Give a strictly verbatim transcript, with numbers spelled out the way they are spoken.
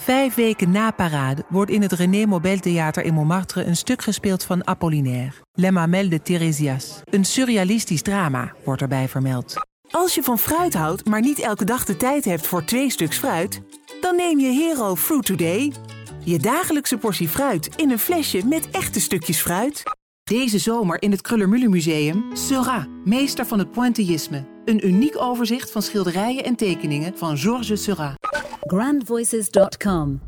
Vijf weken na parade wordt in het René Mobel Theater in Montmartre een stuk gespeeld van Apollinaire, Les Mamelles de Thérésias. Een surrealistisch drama wordt erbij vermeld. Als je van fruit houdt, maar niet elke dag de tijd hebt voor twee stuks fruit, dan neem je Hero Fruit Today. Je dagelijkse portie fruit in een flesje met echte stukjes fruit. Deze zomer in het Kruller-Müller Museum Seurat, meester van het pointillisme. Een uniek overzicht van schilderijen en tekeningen van Georges Seurat. grand voices dot com